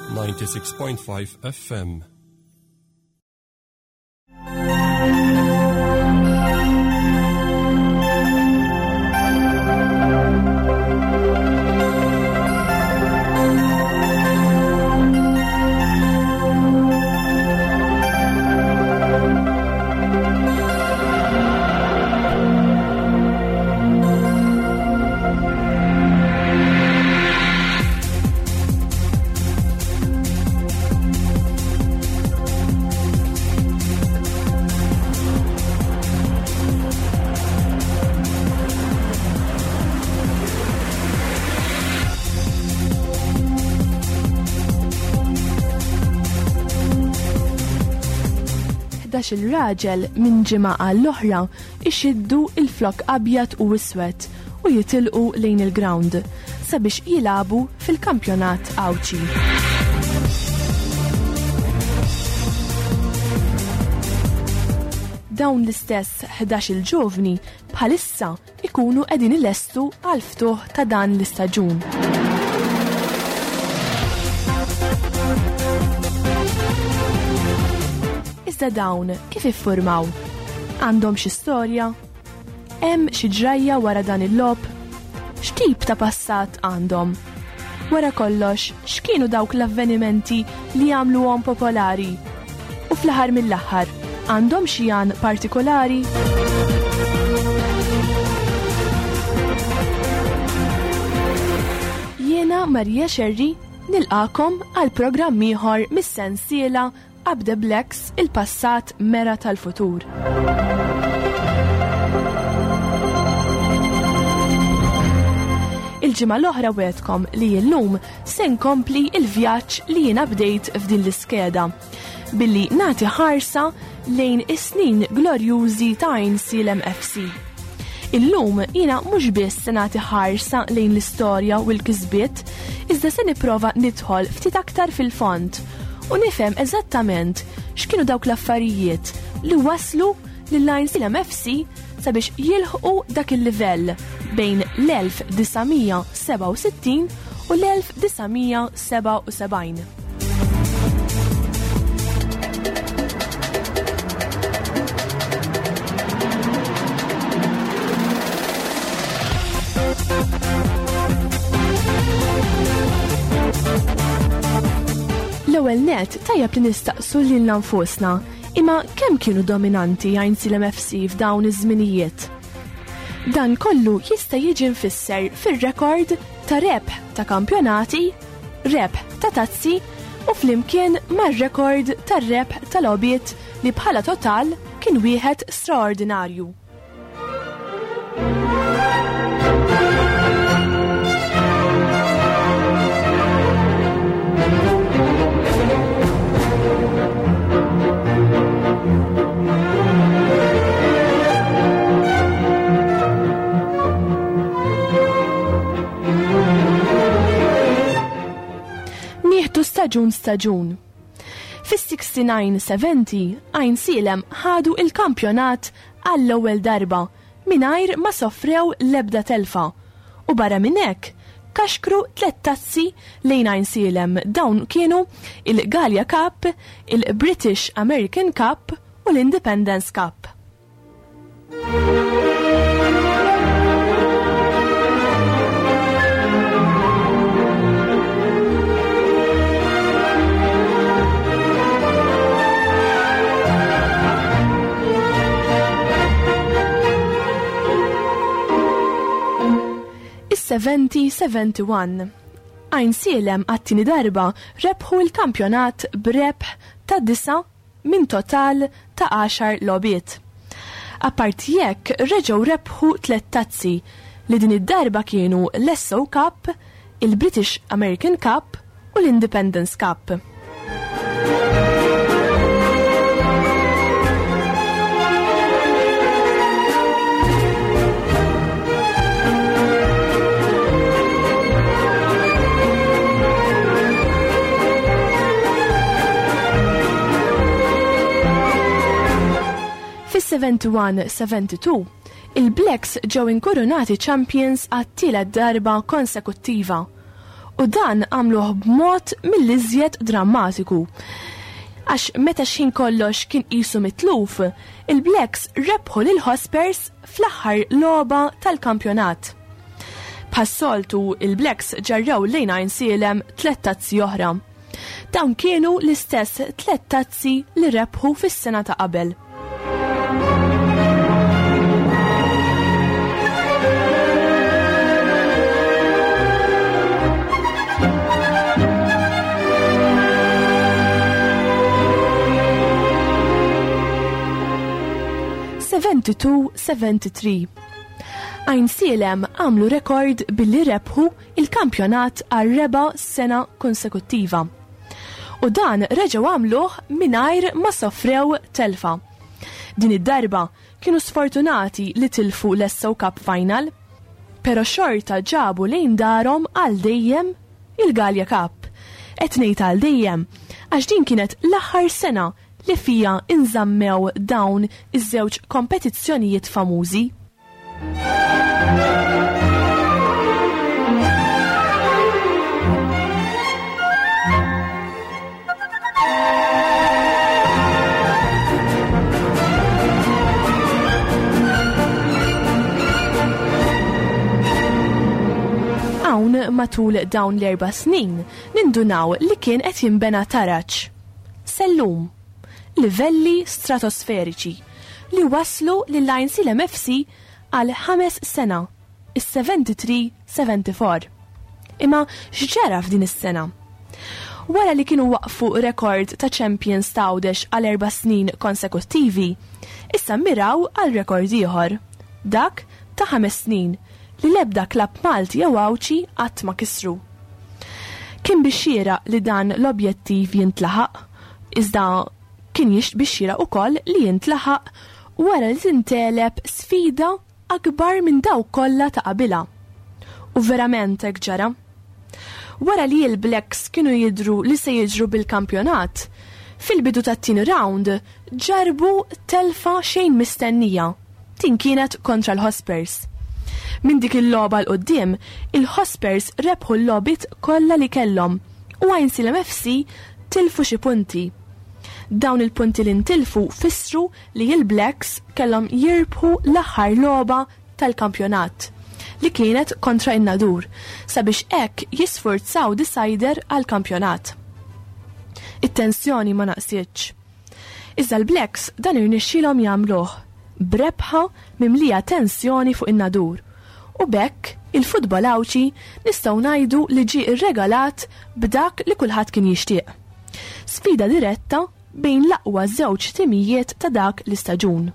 96.5 FM. Il-raġel minn ġimgħa għall-oħra ixiddu il-flok abjad u iswed u jitilqu lejn il-ground sabiex jilagħbu fil-kampjonat Awċi. Dawn l-istess 11 il-ġovni bħalissa ikunu qegħdin ilestu għal ftuħ ta' dan l-istaġun. Iżda dawn kif iffurmaw? Għandhom xi storja? Hemm xi ġrajja wara dan il-logħb? X'tip ta' passat għandhom? Wara kollox, x'kienu dawk l-avvenimenti li jagħmluhom popolari? U fl-aħħar mill-aħħar, għandhom xi għan partikolari? Jiena Marija Xerri nilqakom għal programm ieħor mis-sensiela Abde Blacks il-passat mera tal-futur. Il-ġimgħa l-oħra wegħdkom li llum se nkompli il-vjaġġ li jiena bdejt f'din l-iskeda billi nagħti ħarsa lejn is-snin glorjużi ta' Ainsilem FC. Illum jiena mhux biss se nagħti ħarsa lejn l-istorja u l-kisbiet, iżda se nipprova nidħol ftit aktar fil-fond u nifhem eżattament x'kienu dawk l-affarijiet li waslu lill-Ainsilem FC sabiex jilħqu dak il-livell bejn l-1967 u l-1977. L-ewwel net tajjeb li nistaqsu lilna nfusna, imma kemm kienu dominanti Ainsilem FC f'dawn iż-żminijiet? Dan kollu jista' jiġi nfisser fir-rekord ta' rebħ ta' kampjonati, rebħ ta' tazzi u flimkien mar-rekord tar-rebħ tal-logħbiet li bħala total kien wieħed straordinarju. Staġun. Fis-69-70 Ainsilem ħadu il-kampjonat għall-ewwel darba mingħajr ma soffrew l-ebda telfa. U barra minn hekk kaxkru 3 tazzi lejn Ainsilem, dawn kienu il-Gallia Cup, il-British American Cup u l-Independence Cup. Is-70-71 Ainsilem għat-tieni darba rebħu l-kampjonat b'rebħ ta' 9 minn total ta' 10 logħbiet. Apparti hekk reġgħu rebħu 3 tazzi li din id-darba kienu l-SO Cup, il-British American Cup u l-Independence Cup. Fis-71-72 il-Blacks ġew inkorunati champions għat-tielet darba konsekuttiva U dan għamluh b'mod mill-iżjed drammatiku. Għax meta x'in kollox kien qisu mitluf, il-Blacks rebħu lil Hospers fl-aħħar logħba tal-kampjonat. Bħas-soltu il-Blacks ġarraw lejn Għajnsielem 3 tazzi oħra. Dawn kienu l-istess 3 tazzi li rebħu fis-sena ta' qabel. Għajnsielem għamlu rekord billi rebħu il-kampjonat għal 4 sena konsekuttiva. U dan reġgħu għamluh mingħajr ma sofrew telfa. Din id-darba kienu sfortunati li tilfu l-SO Cup Final, pero xorta ġabu lejn darhom għal dejjem il-Gallia Cup. Qed ngħid għal dejjem għax din kienet l-aħħar sena li fija inżammew dawn iż-żewġ kompetizzjonijiet famużi. Hawn matul dawn l-4 snin nindunaw li kien qed jinbena taraġġ. Sellum, livelli stratosferiċi li waslu lill-Għajnsielem FC għal 5 sena, is-73-74. Imma x'ġara f'din is-sena? Wara li kienu waqfu rekord ta' Champions Għawdex għal 4 snin konsekuttivi, issa miraw għal rekord ieħor, dak ta' 5 snin li l-ebda klabb Malti jew Awċi qatt ma kisru. Kien bixxiera li dan l-objettiv jintlaħaq, iżda kien bixxiera ukoll li jintlaħaq wara li tinteleb sfida akbar minn daw kollha ta' qabilha. U verament hekk ġara. Wara li l-Blacks kienu jidru li se jiġru bil-kampjonat, fil-bidu tat-tieni round ġarbu telfa xejn mistennija. Tin kienet kontra l-Hospers. Minn dik il-logħba l-qudiem, il-Hospers rebħu l-logħbiet kollha li kellhom u Għajnsielem FC tilfu xi punti. Dawn il-punti li ntilfu fissru li il-Blacks kellhom jirbħu l-aħħar logħba tal-kampjonat li kienet kontra in-Nadur sabiex hekk jisforzaw decider għall-kampjonat. It-tensjoni ma naqsietx. Iżda l-Blacks dan irnexxielhom jagħmluh b'rebħa mimlija tensjoni fuq in-Nadur. U bekk il-futbol Awċi nistgħu ngħidu li ġie irregalat b'dak li kulħadd kien jixtieq. Sfida diretta bejn l-aqwa żewġ timijiet ta' dak l-istaġun.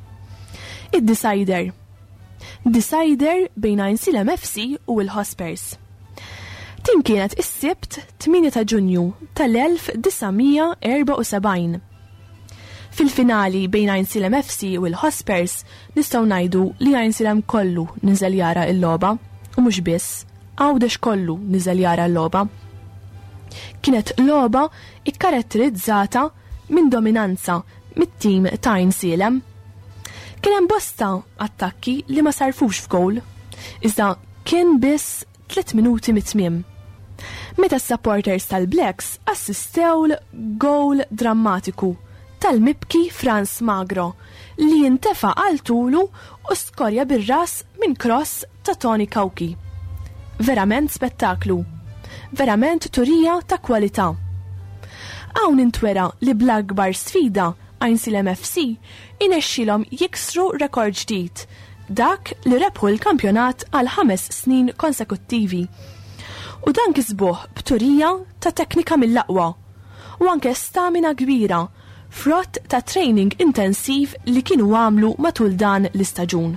Id-Decider. Decider bejn Għajnsielem FC u l-Hospers. Tim kienet is-Sibt 8 ta' Ġunju tal-1974. Fil-finali bejn Għajnsielem FC u l-Hospers nistgħu ngħidu li Għajnsielem kollu niżel jara l-logħba u mhux biss, Għawdex kollu niżel jara l-logħba. Kienet logħba ikkaratterizzata minn dominanza mit-tim ta' Għajnsielem. Kien hemm bosta attakki li ma sarfux f'gowl, iżda kien biss 3 minuti mit-tmiem. Meta s-supporters tal-Blacks assistew l-gowl drammatiku tal-mibki Franz Magro li jintefa' għal tulu u skorja bir-ras minn cross ta' Tony Kauki. Verament spettaklu. Verament turija ta' kwalità. Hawn intwera li bl-akbar sfida Għajnsielem FC inexxilhom jiksru rekord ġdid, dak li rebħu l-kampjonat għal 5 snin konsekuttivi. U dan kisbuh b'turija ta' teknika mill-aqwa u anke stamina kbira, frott ta' training intensiv li kienu għamlu matul dan l-istaġun.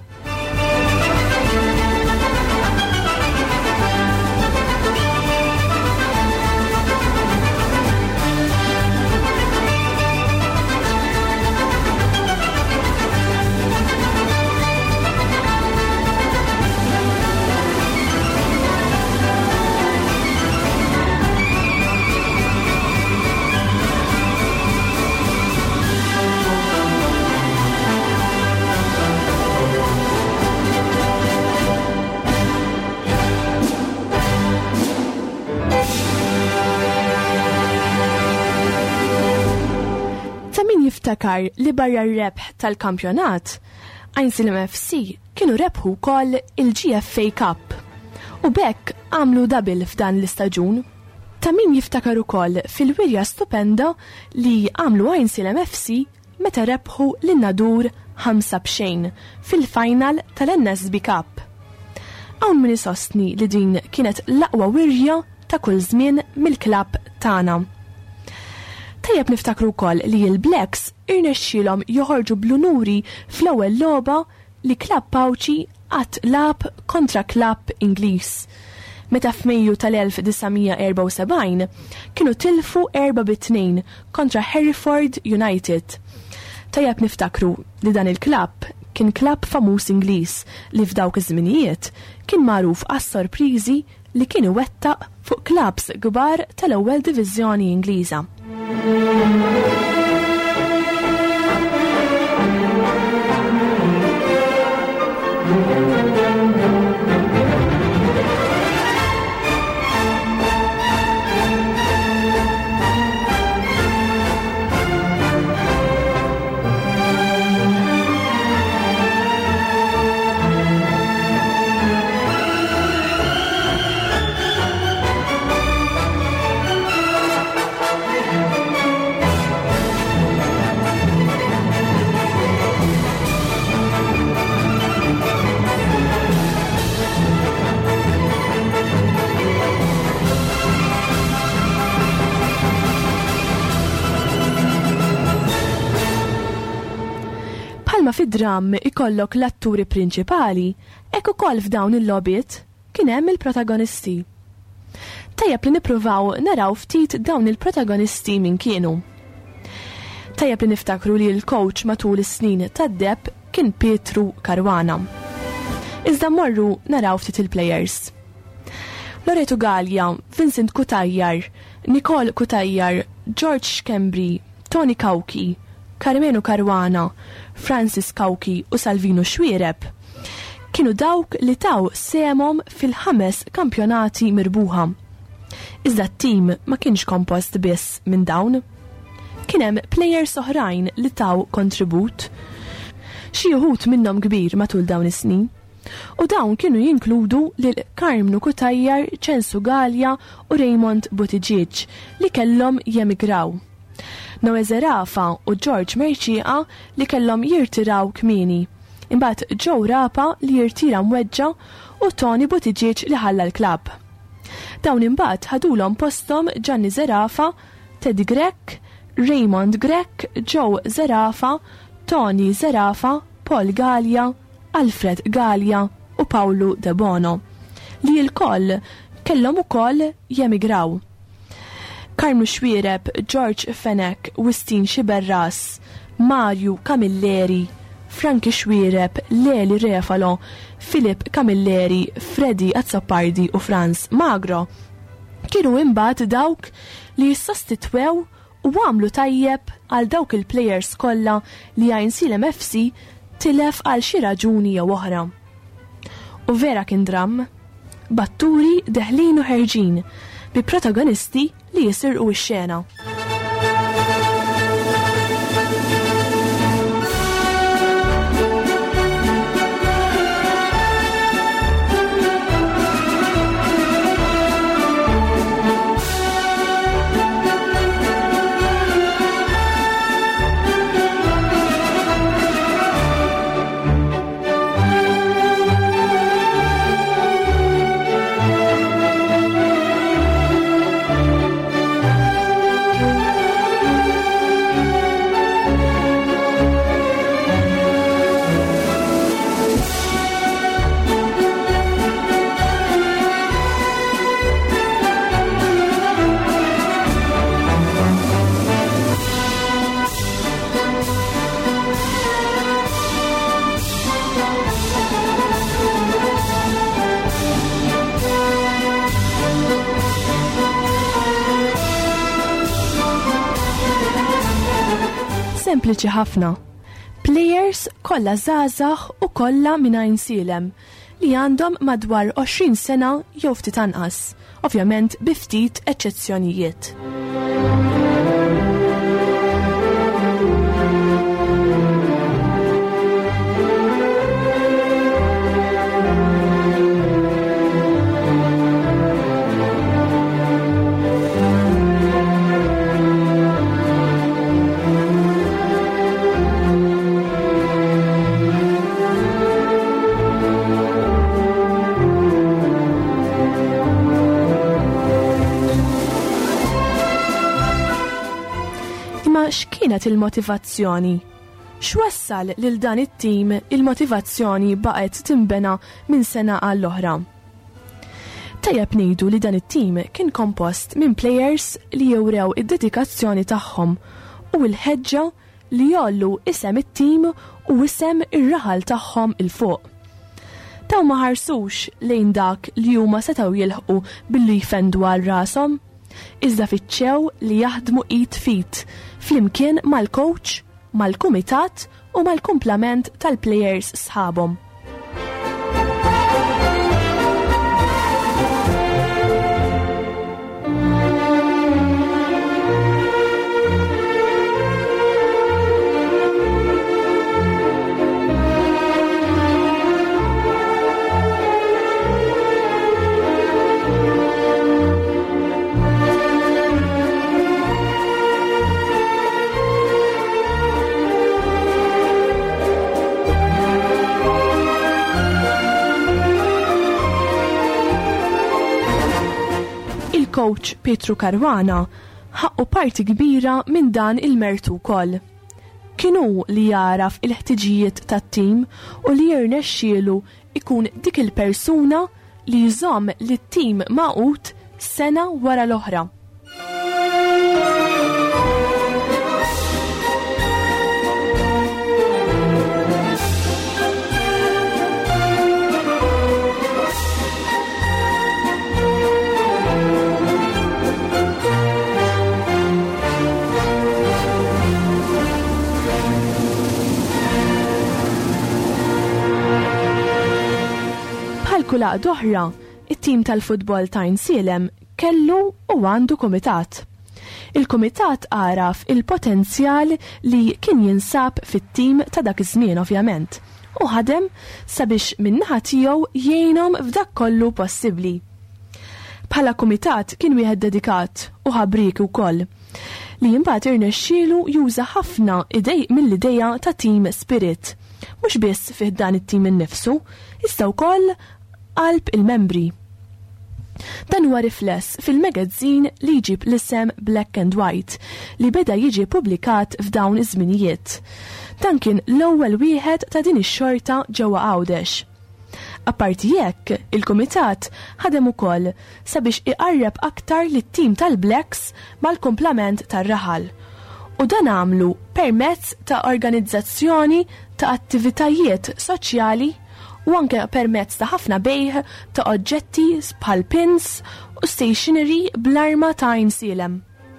niftakar li barra r-rebħ tal-kampjonat, Ainsielam FC kienu rebħu wkoll il-GFA Cup u bekk għamlu dabil f'dan l-istaġun. Ta' min jiftakar ukoll fil-wirja stupenda li għamlu Ainsielam FC meta rebħu lin-Nadur 5-0 fil-final tal-NSB Cup. Hawn min isostni li din kienet l-aqwa wirja ta' kull żmien mill-klabb tagħna. Tajjeb niftakru wkoll li l-Blacks irnexxielhom joħorġu bl-unuri fl-ewwel logħba li klabb Pawċi qatt lab kontra klabb Ingliż. Meta f'Mejju tal-1974 kienu tilfu 4-2 kontra Hereford United. Tajjeb niftakru li dan il-klabb kien klabb famuż Ingliż li f'dawk iż-żminijiet kien magħruf għas-sorpriżi li kien iwettaq fuq klabbs kbar tal-ewwel diviżjoni Ingliża. Ma fid-dram ikollok l-atturi prinċipali, hekk ukoll f'dawn il-logħbiet kien hemm il-protagonisti. Tajjeb li nippruvaw naraw ftit dawn il-protagonisti min kienu. Tajjeb li niftakru li l-coach matul is-snin tad-deb kien Pietru Caruana. Iżda mmorru naraw ftit il-plejers. Loreto Gallia, Vincent Kutajjar, Nicole Kutajjar, George Schembri, Tony Kauki, Carmenu Caruana, Francis Kauki u Salvino Xwiereb kienu dawk li taw semhom fil-5 kampjonati mirbuħa. Iżda t-tim ma kienx kompost biss minn dawn. Kien hemm plejers oħrajn li taw kontribut. Xi wħud minnhom kbir matul dawn is-snin. U dawn kienu jinkludu lil Carmenu Kutajjar, Censu Gallia u Raymond Buttigieg li kellhom jemigraw. Noe Zerafa u George Merċieqa li kellhom jirtiraw kmieni. Imbagħad Joe Rapa li jirtira mweġġa u Tony Buttigieg li ħalla l-klabb. Dawn imbagħad ħadulhom posthom Gianni Zerafa, Teddy Grech, Raymond Grech, Joe Zerafa, Tony Zerafa, Paul Gallia, Alfred Gallia u Paolo De Bono li l-koll kellhom ukoll jemigraw. Carmenu Xwiereb, George Fenech, Wistin Xiberras, Mario Camilleri, Frankie Xwiereb, Leli Refalo, Filip Camilleri, Freddy Azzopardi u Franz Magro kienu imbagħad dawk li jissostitwew u għamlu tajjeb għal dawk il-plejers kollha li Ainsielam FC tilef għal xi raġuni jew oħra. U vera kien dram, batturi deħlin u ħerġin bi protagonisti li jisirqu x-xena. Sempliċi ħafna. Plejers kollha żgħażagħ u kollha minn Ainsielam li għandhom madwar 20 sena jew ftit anqas, ovvjament bi ftit eċċezzjonijiet. Imma x'kienet il-motivazzjoni? X'wassal lil dan it-tim il-motivazzjoni baqgħet timbena minn sena għall-oħra? Tajjeb ngħidu li dan it-tim kien kompost minn plejers li jewrew id-dedikazzjoni tagħhom u l-ħeġġa li jollu isem it-tim u isem ir-raħal tagħhom il fuq. Taw ma ħarsux lejn dak li huma setgħu jilħqu billi jfendu għal rashom, iżda fiċċew li jaħdmu id fit flimkien mal-coach, mal-kumitat u mal-kumplament tal-plejers sħabhom. Coach Petru Caruana ħaqqu parti kbira minn dan il-mertu wkoll. Kienu li jaraf il-ħtiġijiet tat-tim u li jirnexxielu ikun dik il-persuna li jżomm lit-tim maqut sena wara l-oħra. Kull doħra, it-tim tal-futbol ta' Insilem kellu u għandu kumitat. Il-kumitat għaraf il-potenzjal li kien jinsab fit-tim ta' dak iż-żmien ovvjament u ħadem sabiex min-naħa tiegħu jgħinhom f'dak kollu possibbli. Bħala kumitat kien wieħed dedikat u ħabrik ukoll li imbagħad irnexxielu juża ħafna idej mill-idejja ta' team spirit, mhux biss fih dan it-tim innifsu, iżda wkoll qalb il-membri. Dan huwa rifless fil-magazzin li jġib l-isem Black and White li beda jiġi publikat f'dawn iż-żminijiet. Dan kien l-ewwel wieħed ta' din ix-xorta ġewwa Għawdex. Apparti hekk, il-kumitat ħadem ukoll sabiex iqarreb aktar lit-tim tal-Blacks mal-kumplament tar-raħal. U dan għamlu permezz ta' organizzazzjoni ta' attivitajiet soċjali u anke permezz ta' ħafna bejħ ta' oġġetti bħal pins u stationery bl-arma ta' Insilem.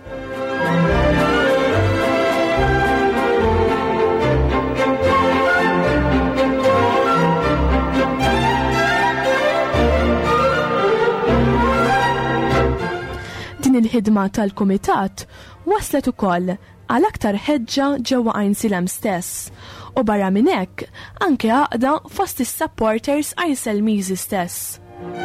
Din il-ħidma tal-kumitat waslet ukoll għal aktar ħeġġa ġewwa Insilem stess. U barra minn hekk anke għaqda fost is-supporters Għajselmiżi stess.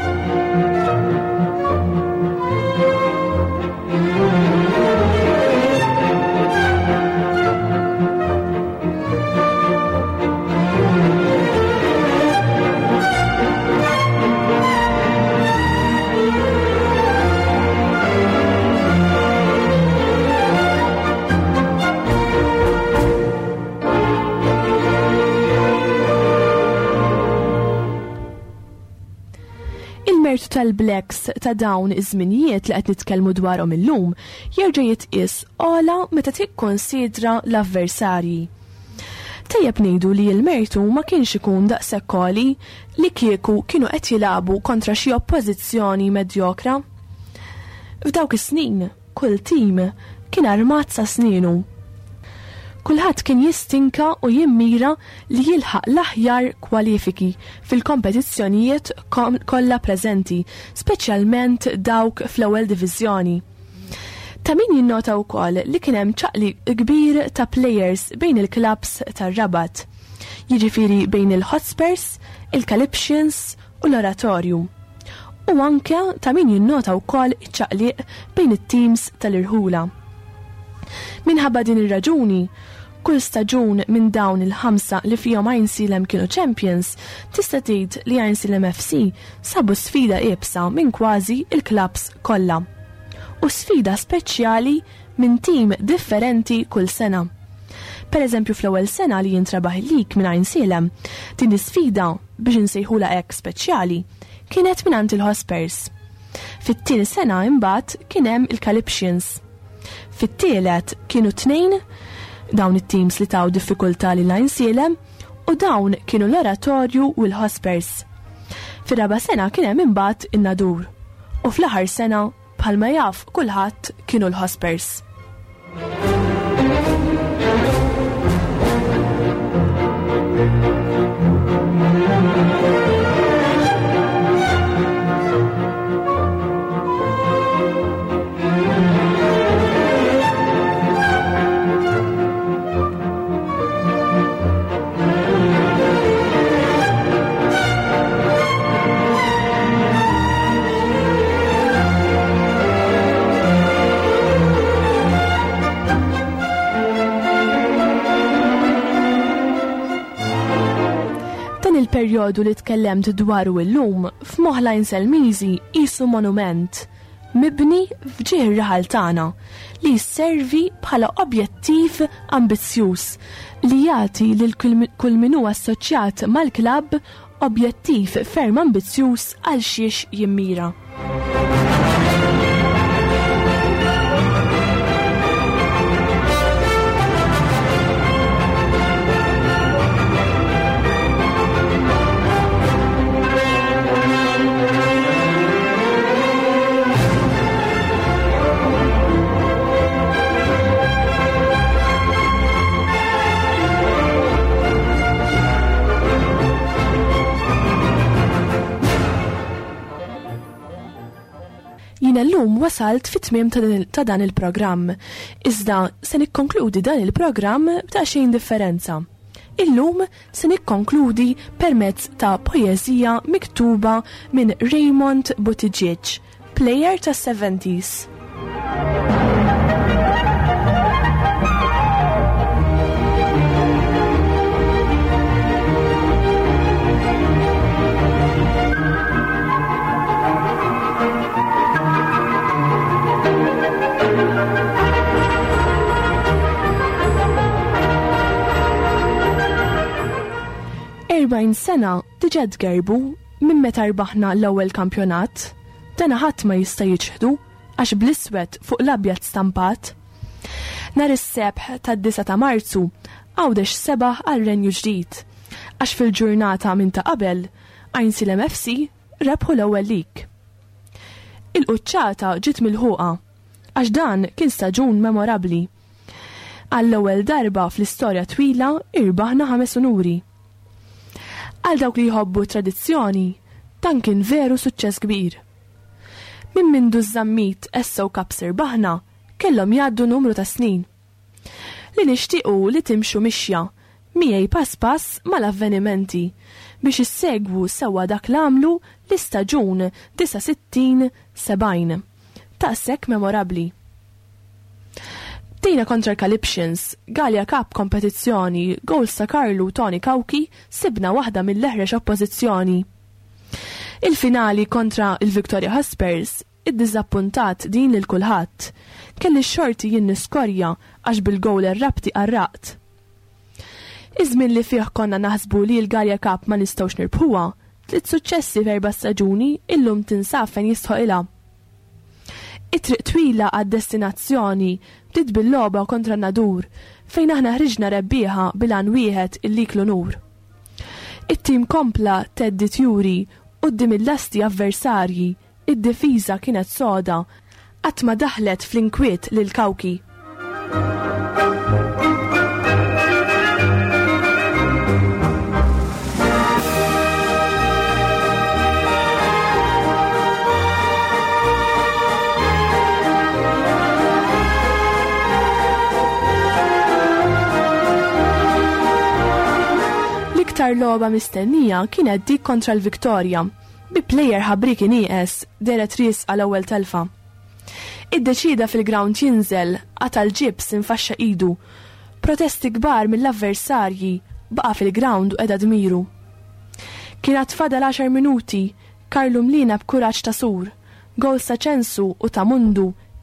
Il-mertu tal-Blacks ta' dawn iż-żminijiet li qed nitkellmu dwarhom illum jerġa' jitqies ola meta tikkonsidra l-avversarji. Tajjeb ngħidu li l-mertu ma kienx ikun daqshekk oli li kieku kienu qed jilagħbu kontra xi oppożizzjoni medjokra. F'dawk is-snin, kull tim kien armat sa snienu. Kulħadd kien jistinka u jimmira li jilħaq l-aħjar kwalifiki fil-kompetizzjonijiet kollha preżenti, speċjalment dawk fl-ewwel diviżjoni. Ta' min jinnota wkoll li kien hemm ċaqli kbir ta' plejers bejn il-klabs tar-Rabat, jiġifieri bejn il-Hotspurs, il-Calypsians u l-Oratorium. U anke ta' min jinnota wkoll iċ-ċaqliq bejn it-teams tal-Irħula. Minħabba din ir-raġuni, kull staġun minn dawn il-5 li fihom Insilem kienu champions, tista' tgħid li Insilem FC sabu sfida iebsa minn kważi il-klabs kollha. u sfida speċjali minn tim differenti kull sena. Per eżempju fl-ewwel sena li jintrabaħ il-lig minn Ainsilem, din is-sfida biex insejħula hekk speċjali kienet mingħand il-Hospers. Fit-tieni sena imbagħad kien hemm il-Calypsians. Fit-tielet kienu 2 dawn it-teams li taw diffikultà lil Ainsilem u dawn kienu l-Oratorju u l-Hospers. Fir-raba' sena kien hemm imbagħad in-Nadur u fl-aħħar sena bħalma jaf kulħadd kienu l-Hospers. Il-perjodu li tkellemt dwaru illum f'Moħħlajn Selmiżi qisu monument mibni f'ġieħ ir-raħal tagħna li jisservi bħala objettiv ambizzjuż li jagħti lil kull min huwa assoċjat mal-klabb objettiv ferm ambizzjuż għal xiex jimmira. Jina l-lum wasalt fit-tmiem ta' dan il-programm, iżda se nikkonkludi dan il-programm ta' xejn differenza. Illum se nikkonkludi permezz ta' poeżija miktuba minn Raymond Buttigieg, plejer ta' 70s. Sena diġà tgerbu minn meta rbaħna l-ewwel kampjonat, dana ħadd ma jista' jiġħdu għax bl-iswed fuq l-abjad stampat. Nhar is-sebħ tad-9 ta' Marzu għawdex sebaħ għal Renju Ġdid għax fil-ġurnata minn ta' qabel Ainsilem FC rebħu l-ewwel lig. Il-quċċata ġiet milħuqa għax dan kien staġun memorabbli. Għall-ewwel darba fl-istorja twila irbaħna 5 unuri. Għal dawk li jħobbu tradizzjoni, dan kien veru suċċess kbir. Min mindu żammit essa u kapsir baħna, kellhom jgħaddu numru ta' snin. Li nixtiequ li timxu mixja, miegħi pass mal-avvenimenti biex issegwu sewwa dak l-għamlu l-istaġun 69-70. Taqsek memorabbli. Bdejna kontra Calypsians, Gallia Cup kompetizzjoni, gols ta' Karlu Tony Kawki sibna waħda mill-leħrex oppożizzjoni. Il-finali kontra il-Victoria Hospers id-diżappuntat din lil kulħadd. Kelli x-xorti jien niskorja għax bil-gowl ir-rabti qarraqt. Iż-żmien li fih konna naħsbu li l-Gallia Cup ma nistgħux nirbħuha, 3 suċċessi f'4 staġuni illum tinsab fejn jistħoqilha. It-triq twila għad-destinazzjoni bdiet bil-logħba kontra Nadur fejn aħna ħriġna rebbieħa bil-għan wieħed illiklu nur. It-tim kompla teddit juri quddiem il-lasti avversarji, id-difiża kienet soda qatt ma daħlet fl-inkwiet lil Kawki. L-iktar logħba mistennija kienet dik kontra l-Viktorja, bi plejer ħabriki nieqes deret ries għal ewwel telfa. Iddeċida fil-ground jinżel għatal ġibs infaxxa idu. Protesti kbar mill-avversarji baqa' fil-ground u qiegħda dmiru. Kienet fadal 10 minuti, Karlu mlina b'kuraġġ ta' sur, gol sa' ċensu u ta' mundu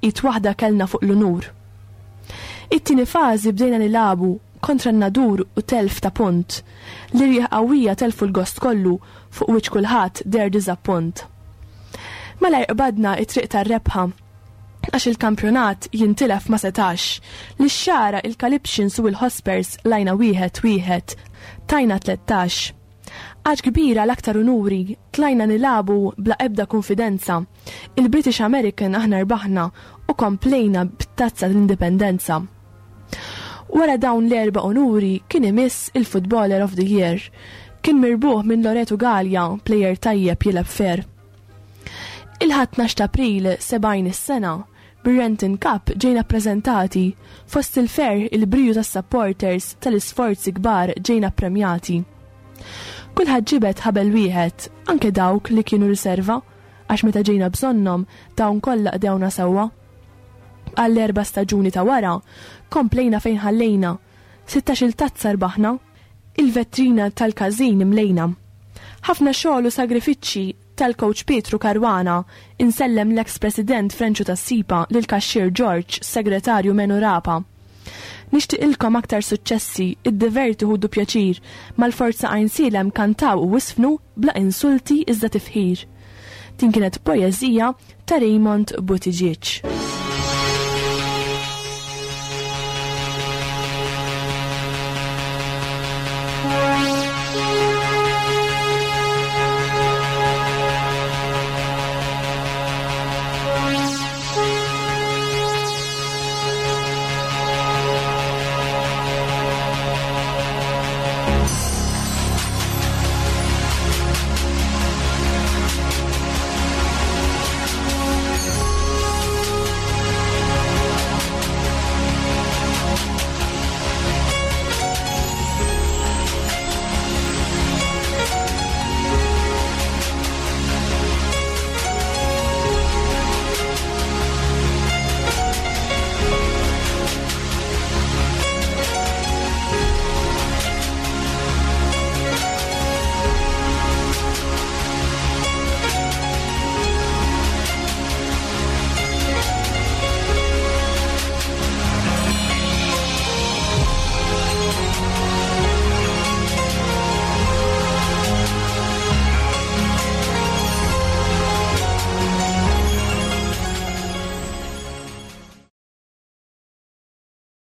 id waħda kellna fuq l-unur. It-tieni fażi bdejna nilabu kontra n-nadur u telf ta' punt, li rieħ qawwija telfu l-gost kollu fuq wiċċ kulħadd der diżappunt. Mela jqbadna it-triq tar-rebħa għax il-kampjonat jintilef ma setax li x-xara il-Kalibxins u l-Hospers lajna 1-1 tajna 13. Għax kbira l-aktar unuri tlajna nilabu bla ebda konfidenza. Il-British American aħna rbaħna u komplejna bit-tazza l-indipendenza. Wara dawn l-4 unuri kien imiss il-Footballer of the Year. Kien mirbuħ minn Loreto Gallia, plejer tajjeb jilab fer. Il-12 ta' April 70 is-sena, bir-Renton Cup ġejna ppreżentati, fost il-fer il-briju tas-supporters tal-isforzi kbar ġejna premjati. Kulħadd ġibet ħabel wieħed, anke dawk li kienu riserva, għax meta ġejna bżonnhom dawn kollha qdewna sewwa. Għall-4 staġuni ta' wara, komplejna fejn ħallejna, 16 tazza rbaħna, il-vetrina tal-każin imlejna. Ħafna xogħol u sagrifiċċji tal-Coach Pietru Caruana insellem l-ex-President Frenċu tas-Sipa lill-Kaxxier George, segretarju Menu Rapa. Nixtieqilkom aktar suċċessi, id-divertu ħuddu pjaċir, mal-forza għajnsilem kantaw u wisfnu bla insulti iżda tifħir. Din kienet poeżija ta' Raymond Buttigieg.